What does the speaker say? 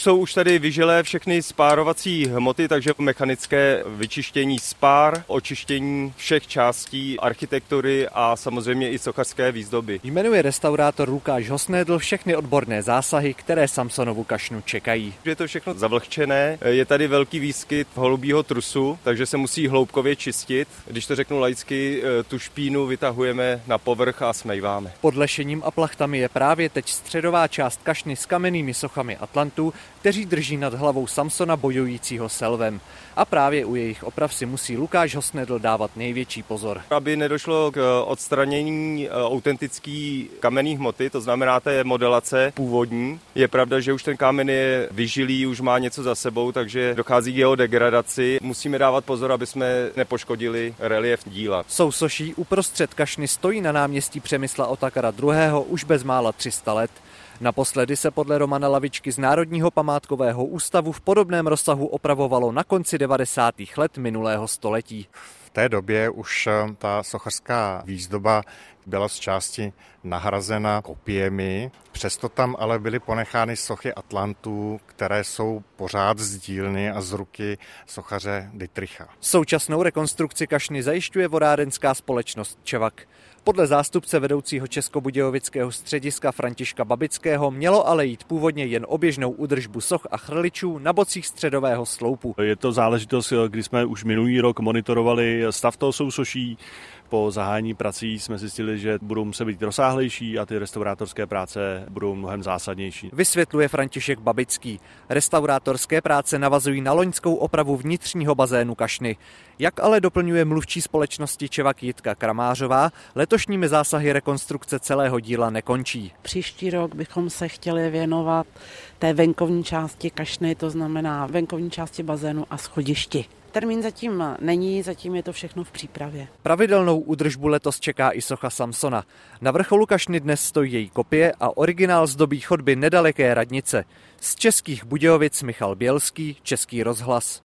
Už tady vyžilé všechny spárovací hmoty, takže mechanické vyčištění spár, očištění všech částí architektury a samozřejmě i sochařské výzdoby. Jmenuje restaurátor Lukáš Hosnédl všechny odborné zásahy, které Samsonovu kašnu čekají. Je to všechno zavlhčené, je tady velký výskyt holubího trusu, takže se musí hloubkově čistit. Když to řeknu laicky, tu špínu vytahujeme na povrch a smejváme. Pod lešením a plachtami je právě teď středová část kašny s kamennými sochami Atlantů, kteří drží nad hlavou Samsona bojujícího s lvem. A právě u jejich oprav si musí Lukáš Hosnédl dávat největší pozor. Aby nedošlo k odstranění autentické kamenné hmoty, to znamená té modelace původní. Je pravda, že už ten kámen je vyžilý, už má něco za sebou, takže dochází k jeho degradaci. Musíme dávat pozor, aby jsme nepoškodili relief díla. Sousoší uprostřed kašny stojí na náměstí Přemysla Otakara II. Už bezmála 300 let. Naposledy se podle Romana Lavičky z Národního památkového ústavu v podobném rozsahu opravovalo na konci 90. let minulého století. V té době už ta sochařská výzdoba byla z části nahrazena kopiemi, přesto tam ale byly ponechány sochy Atlantů, které jsou pořád z dílny a z ruky sochaře Dittricha. Současnou rekonstrukci kašny zajišťuje vodárenská společnost Čevak. Podle zástupce vedoucího Českobudějovického střediska Františka Babického mělo ale jít původně jen o běžnou údržbu soch a chrličů na bocích středového sloupu. Je to záležitost, kdy jsme už minulý rok monitorovali stav toho sousoší. Po zahájení prací jsme zjistili, že budou muset být rozsáhlejší a ty restaurátorské práce budou mnohem zásadnější. Vysvětluje František Babický. Restaurátorské práce navazují na loňskou opravu vnitřního bazénu kašny. Jak ale doplňuje mluvčí společnosti Čevak Jitka Kramářová, letošními zásahy rekonstrukce celého díla nekončí. Příští rok bychom se chtěli věnovat té venkovní části kašny, to znamená venkovní části bazénu a schodišti. Termín zatím není, zatím je to všechno v přípravě. Pravidelnou údržbu letos čeká i socha Samsona. Na vrcholu kašny dnes stojí její kopie a originál zdobí chodby nedaleké radnice. Z Českých Budějovic Michal Bělský, Český rozhlas.